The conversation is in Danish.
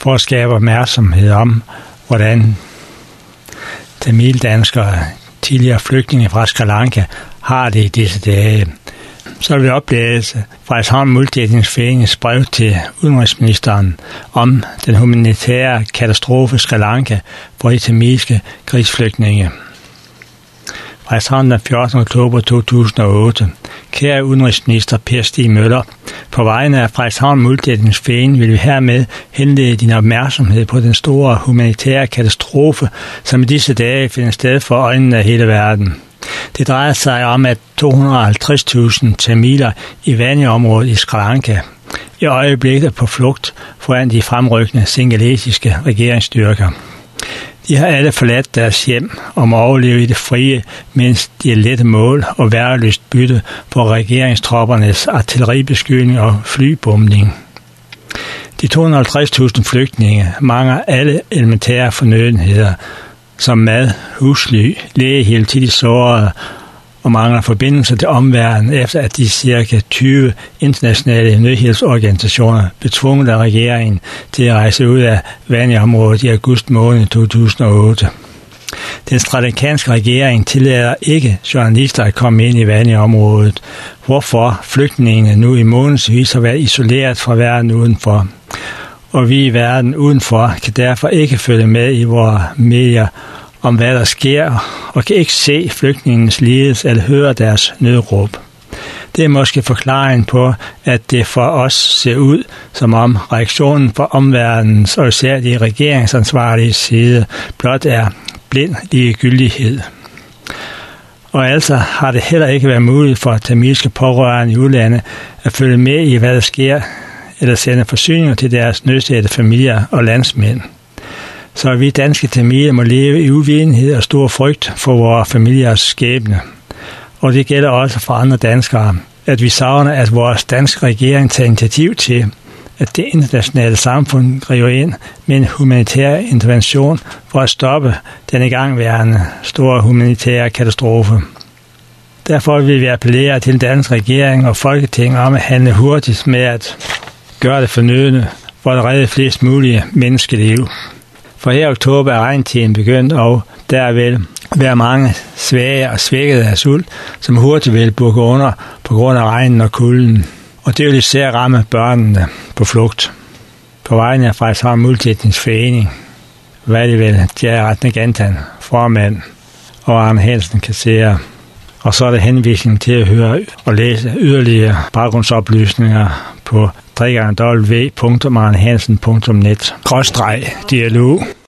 for at skabe opmærksomhed om, hvordan tamildanskere, tidligere flygtninge fra Sri Lanka, har det i disse dage. Så vil vi oplæse Frederikshavn Multietnisk brev til udenrigsministeren om den humanitære katastrofe i Sri Lanka for de tamilske krigsflygtninge. Frederikshavn den 14. oktober 2008. Kære udenrigsminister Per Stig Møller, på vegne af Frederikshavn Multietnisk vil vi hermed henlede din opmærksomhed på den store humanitære katastrofe, som i disse dage finder sted for øjnene af hele verden. Det drejer sig om, at 250.000 tamiler i Vani-området i Sri Lanka i øjeblikket er på flugt foran de fremrykkende singalesiske regeringsstyrker. De har alle forladt deres hjem og må overleve i det frie, mens de er lette mål og værreløst bytte for regeringstroppernes artilleribeskydning og flybombning. De 250.000 flygtninge mangler alle elementære fornødenheder, som mad, husly, lægehjælp til de sårede og mangler forbindelser til omverdenen, efter at de ca. 20 internationale nødhjælpsorganisationer blev tvunget af regeringen til at rejse ud af Vani-området i august måned 2008. Den srilankanske regering tillader ikke journalister at komme ind i Vani-området, hvorfor flygtningene nu i månedsvis har været isoleret fra verden udenfor. Og vi i verden udenfor kan derfor ikke følge med i vores medier om hvad der sker, og kan ikke se flygtningens lidelse eller høre deres nødråb. Det er måske forklaringen på, at det for os ser ud, som om reaktionen fra omverdenens og især de regeringsansvarlige side blot er blind ligegyldighed. Og altså har det heller ikke været muligt for tamilske pårørende i udlandet at følge med i, hvad der sker, eller sende forsyninger til deres nødstedte familier og landsmænd. Så vi danske tamiler må leve i uvidenhed og stor frygt for vores familiers skæbne. Og det gælder også for andre danskere, at vi savner, at vores danske regering tager initiativ til, at det internationale samfund griber ind med en humanitær intervention for at stoppe den igangværende store humanitære katastrofe. Derfor vil vi appellere til den danske regering og Folketinget om at handle hurtigt med at gøre det fornødne for at redde flest mulige menneskeliv. For her i oktober er regntiden begyndt, og der vil være mange svage og svækkede af sult, som hurtigt vil bukke under på grund af regnen og kulden. Og det vil især ramme børnene på flugt. På vegne af Frederikshavn Multietnisk Forening, Valivel Ratnegantan, formand, og Arne Hansen, kasserer. Og så er der henvisning til at høre og læse yderligere baggrundsoplysninger på www.arnehansen.net/dialog.